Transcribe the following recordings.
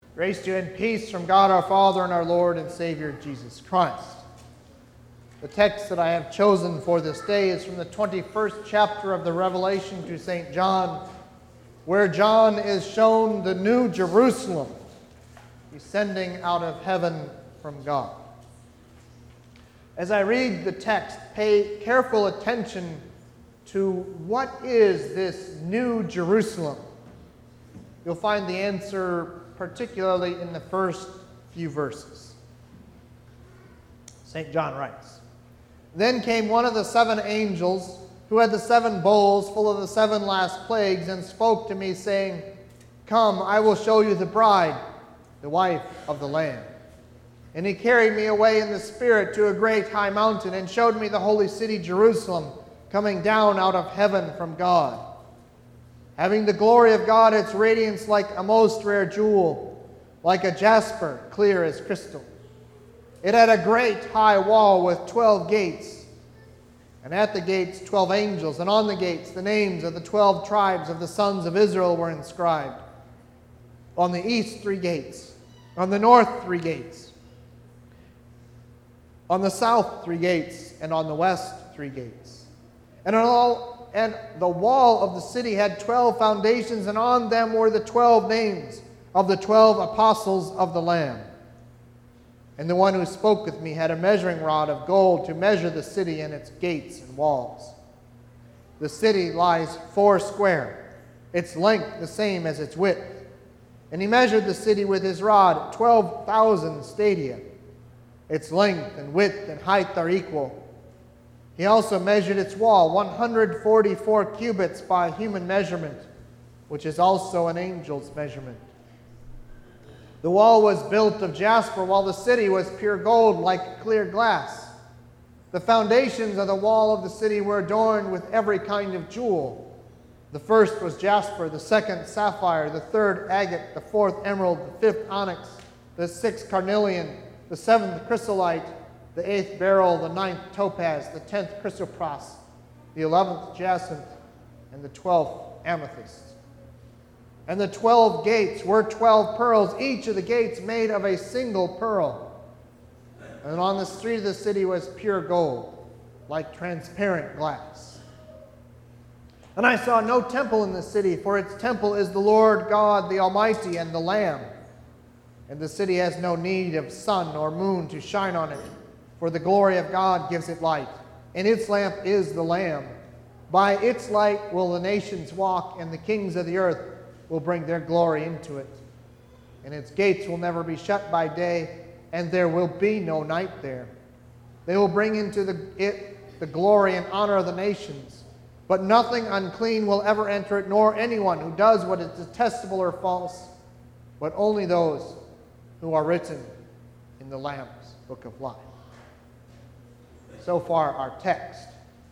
Grace to you and peace from God our Father and our Lord and Savior Jesus Christ. The text that I have chosen for this day is from the 21st chapter of the Revelation to St. John, where John is shown the new Jerusalem descending out of heaven from God. As I read the text, pay careful attention to what is this new Jerusalem. You'll find the answer particularly in the first few verses. St. John writes, "Then came one of the 7 angels who had the 7 bowls full of the 7 last plagues and spoke to me, saying, 'Come, I will show you the bride, the wife of the Lamb.' And he carried me away in the Spirit to a great high mountain and showed me the holy city Jerusalem coming down out of heaven from God, having the glory of God, its radiance like a most rare jewel, like a jasper, clear as crystal. It had a great high wall with 12 gates, and at the gates 12 angels, and on the gates the names of the 12 tribes of the sons of Israel were inscribed. On the east 3 gates, on the north 3 gates, on the south 3 gates, and on the west 3 gates. And the wall of the city had 12 foundations, and on them were the 12 names of the 12 apostles of the Lamb. And the one who spoke with me had a measuring rod of gold to measure the city and its gates and walls. The city lies 4 square, its length the same as its width. And he measured the city with his rod, 12,000 stadia. Its length and width and height are equal. He also measured its wall, 144 cubits by human measurement, which is also an angel's measurement. The wall was built of jasper, while the city was pure gold like clear glass. The foundations of the wall of the city were adorned with every kind of jewel. The first was jasper, the second sapphire, the third agate, the fourth emerald, the fifth onyx, the 6th carnelian, the 7th chrysolite, the 8th beryl, the 9th topaz, the 10th chrysoprase, the 11th jacinth, and the 12th amethyst. And the 12 gates were 12 pearls, each of the gates made of a single pearl. And on the street of the city was pure gold, like transparent glass. And I saw no temple in the city, for its temple is the Lord God, the Almighty, and the Lamb. And the city has no need of sun or moon to shine on it, for the glory of God gives it light, and its lamp is the Lamb. By its light will the nations walk, and the kings of the earth will bring their glory into it. And its gates will never be shut by day, and there will be no night there. They will bring into the glory and honor of the nations, but nothing unclean will ever enter it, nor anyone who does what is detestable or false, but only those who are written in the Lamb's book of life." So far, our text.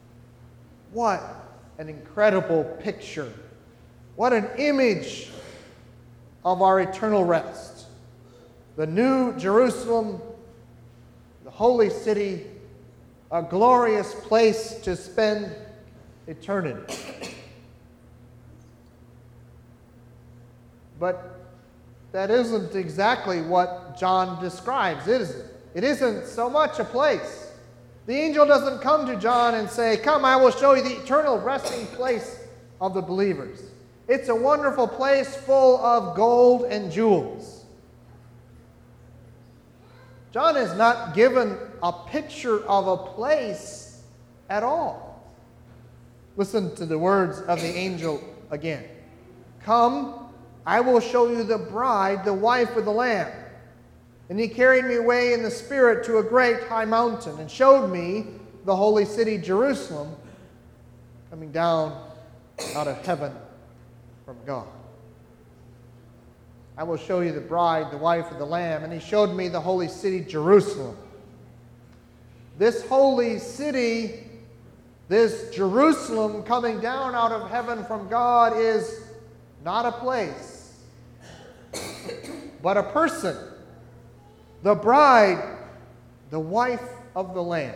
What an incredible picture. What an image of our eternal rest. The new Jerusalem, the holy city, a glorious place to spend eternity. But that isn't exactly what John describes, is it? It isn't so much a place. The angel doesn't come to John and say, "Come, I will show you the eternal resting place of the believers." It's a wonderful place full of gold and jewels. John is not given a picture of a place at all. Listen to the words of the angel again. "Come, I will show you the bride, the wife of the Lamb." And he carried me away in the Spirit to a great high mountain and showed me the holy city Jerusalem coming down out of heaven from God. "I will show you the bride, the wife of the Lamb." And he showed me the holy city Jerusalem. This holy city, this Jerusalem coming down out of heaven from God, is not a place, but a person. The bride, the wife of the Lamb.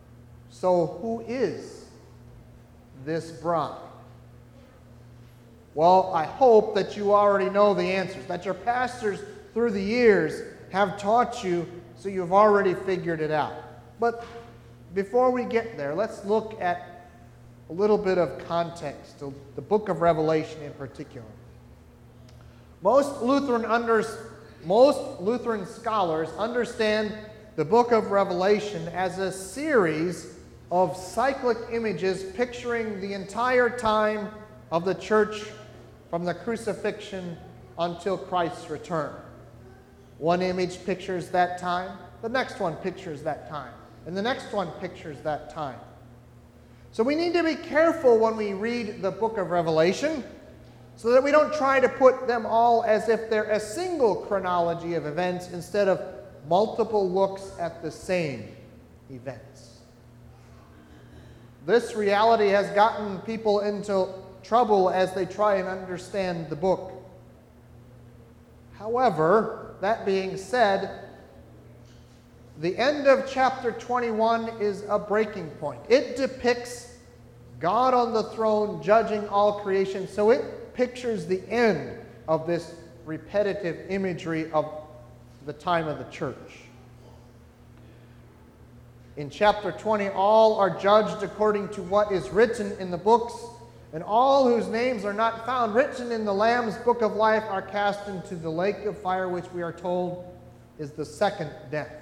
So who is this bride? Well, I hope that you already know the answers, that your pastors through the years have taught you, so you've already figured it out. But before we get there, let's look at a little bit of context to the book of Revelation in particular. Most Lutheran scholars understand the book of Revelation as a series of cyclic images picturing the entire time of the church from the crucifixion until Christ's return. One image pictures that time, the next one pictures that time, and the next one pictures that time. So we need to be careful when we read the book of Revelation so that we don't try to put them all as if they're a single chronology of events instead of multiple looks at the same events. This reality has gotten people into trouble as they try and understand the book. However, that being said, the end of chapter 21 is a breaking point. It depicts God on the throne judging all creation, so it pictures the end of this repetitive imagery of the time of the church. In chapter 20, all are judged according to what is written in the books, and all whose names are not found written in the Lamb's book of life are cast into the lake of fire, which we are told is the second death.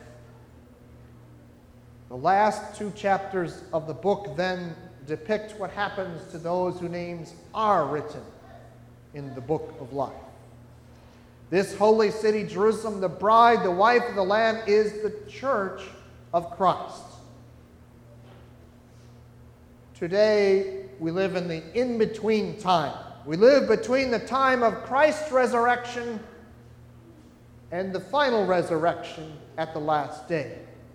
The last two chapters of the book then depict what happens to those whose names are written in the book of life. This holy city, Jerusalem, the bride, the wife of the Lamb, is the church of Christ. Today, we live in the in-between time. We live between the time of Christ's resurrection and the final resurrection at the last day.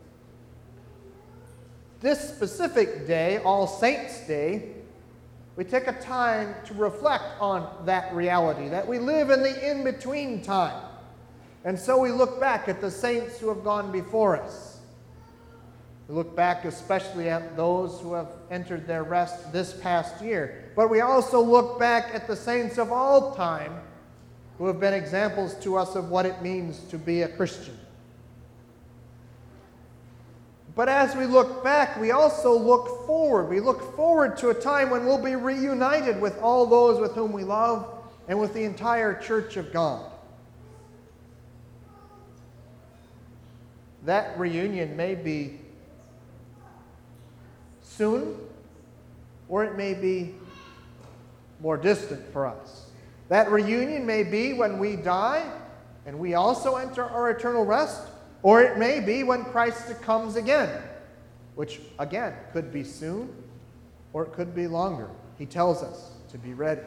This specific day, All Saints' Day, we take a time to reflect on that reality, that we live in the in-between time. And so we look back at the saints who have gone before us. We look back especially at those who have entered their rest this past year. But we also look back at the saints of all time who have been examples to us of what it means to be a Christian. But as we look back, we also look forward. We look forward to a time when we'll be reunited with all those with whom we love and with the entire church of God. That reunion may be soon, or it may be more distant for us. That reunion may be when we die and we also enter our eternal rest, or it may be when Christ comes again, which again could be soon or it could be longer. He tells us to be ready.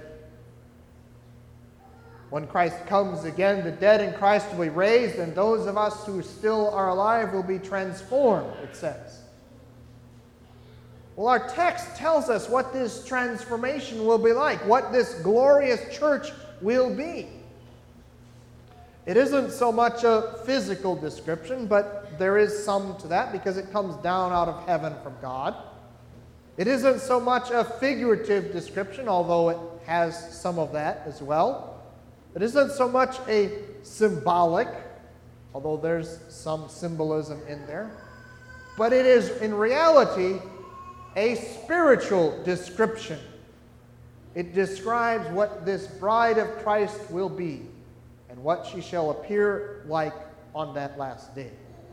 When Christ comes again, the dead in Christ will be raised, and those of us who still are alive will be transformed, it says. Well, our text tells us what this transformation will be like, what this glorious church will be. It isn't so much a physical description, but there is some to that because it comes down out of heaven from God. It isn't so much a figurative description, although it has some of that as well. It isn't so much a symbolic, although there's some symbolism in there. But it is, in reality, a spiritual description. It describes what this bride of Christ will be and what she shall appear like on that last day.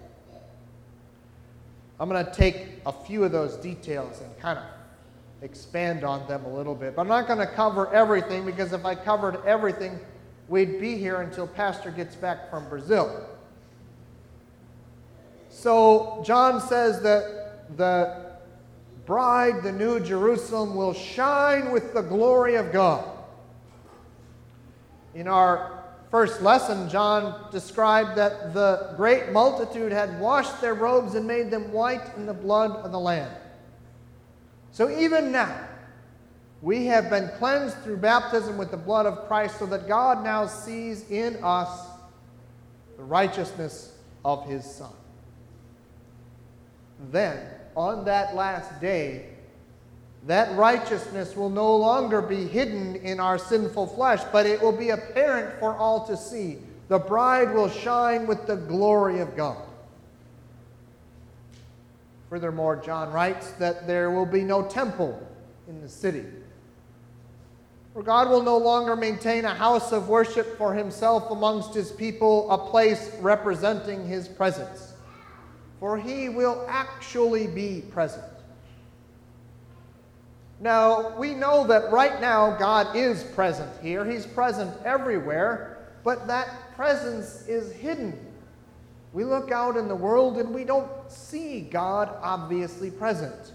I'm going to take a few of those details and kind of expand on them a little bit. But I'm not going to cover everything, because if I covered everything, we'd be here until Pastor gets back from Brazil. So John says that the bride, the New Jerusalem, will shine with the glory of God. In our first lesson, John described that the great multitude had washed their robes and made them white in the blood of the Lamb. So even now, we have been cleansed through baptism with the blood of Christ, so that God now sees in us the righteousness of His Son. Then, on that last day, that righteousness will no longer be hidden in our sinful flesh, but it will be apparent for all to see. The bride will shine with the glory of God. Furthermore, John writes that there will be no temple in the city. For God will no longer maintain a house of worship for himself amongst his people, a place representing his presence. For he will actually be present. Now, we know that right now God is present here. He's present everywhere, but that presence is hidden. We look out in the world and we don't see God obviously present.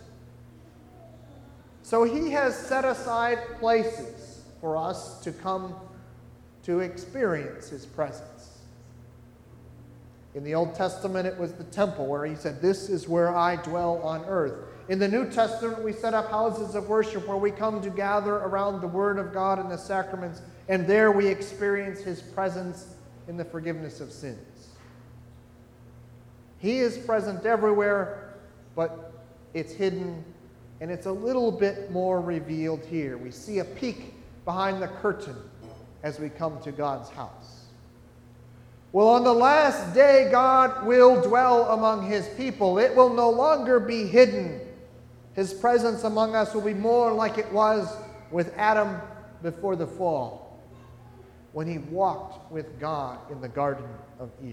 So he has set aside places for us to come to experience his presence. In the Old Testament, it was the temple where he said, "This is where I dwell on earth." In the New Testament, we set up houses of worship where we come to gather around the Word of God and the sacraments, and there we experience his presence in the forgiveness of sins. He is present everywhere, but it's hidden, and it's a little bit more revealed here. We see a peek behind the curtain as we come to God's house. Well, on the last day, God will dwell among his people. It will no longer be hidden. His presence among us will be more like it was with Adam before the fall, when he walked with God in the Garden of Eden.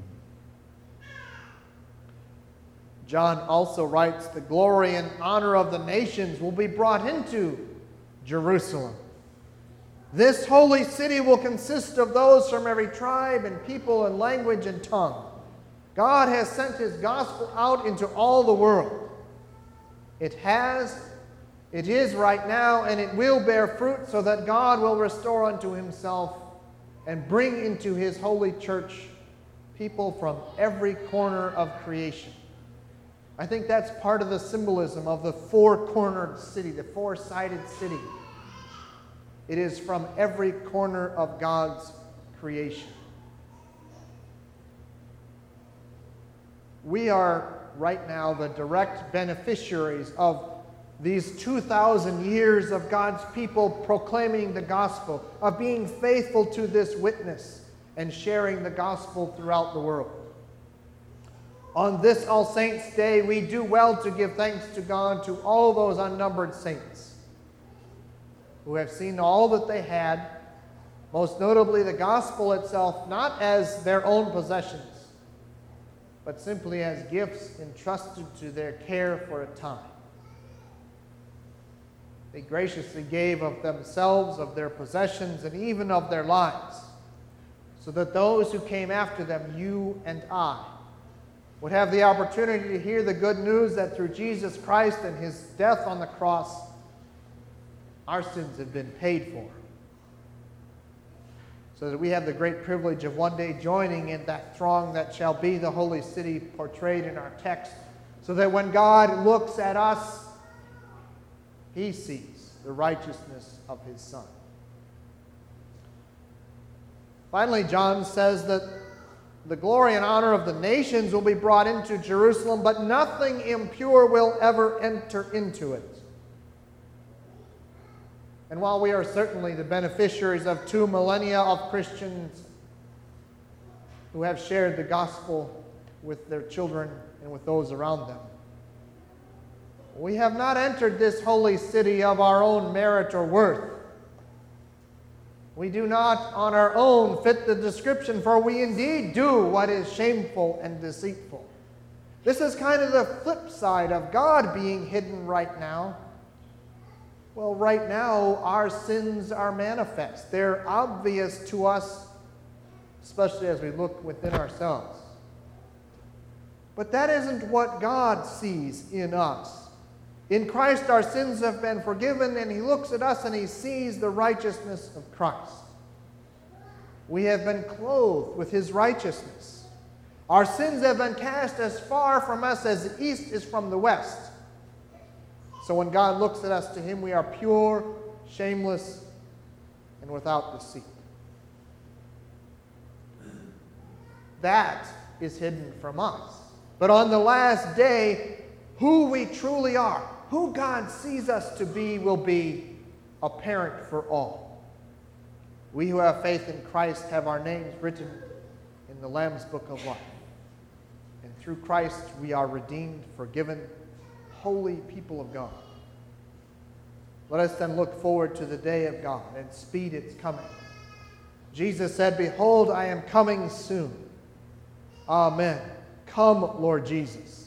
John also writes, the glory and honor of the nations will be brought into Jerusalem. This holy city will consist of those from every tribe and people and language and tongue. God has sent his gospel out into all the world. It is right now, and it will bear fruit so that God will restore unto himself and bring into his holy church people from every corner of creation. I think that's part of the symbolism of the four-cornered city, the four-sided city. It is from every corner of God's creation. We are right now the direct beneficiaries of these 2,000 years of God's people proclaiming the gospel, of being faithful to this witness and sharing the gospel throughout the world. On this All Saints' Day, we do well to give thanks to God to all those unnumbered saints who have seen all that they had, most notably the gospel itself, not as their own possessions, but simply as gifts entrusted to their care for a time. They graciously gave of themselves, of their possessions, and even of their lives, so that those who came after them, you and I, would have the opportunity to hear the good news that through Jesus Christ and his death on the cross, our sins have been paid for. So that we have the great privilege of one day joining in that throng that shall be the holy city portrayed in our text, so that when God looks at us, he sees the righteousness of his Son. Finally, John says that the glory and honor of the nations will be brought into Jerusalem, but nothing impure will ever enter into it. And while we are certainly the beneficiaries of 2 millennia of Christians who have shared the gospel with their children and with those around them, we have not entered this holy city of our own merit or worth. We do not on our own fit the description, for we indeed do what is shameful and deceitful. This is kind of the flip side of God being hidden right now. Well, right now, our sins are manifest. They're obvious to us, especially as we look within ourselves. But that isn't what God sees in us. In Christ, our sins have been forgiven, and he looks at us and he sees the righteousness of Christ. We have been clothed with his righteousness. Our sins have been cast as far from us as the east is from the west. So when God looks at us, to him we are pure, shameless, and without deceit. That is hidden from us. But on the last day, who we truly are, who God sees us to be will be apparent for all. We who have faith in Christ have our names written in the Lamb's Book of Life. And through Christ we are redeemed, forgiven, holy people of God. Let us then look forward to the day of God and speed its coming. Jesus said, "Behold, I am coming soon." Amen. Come, Lord Jesus.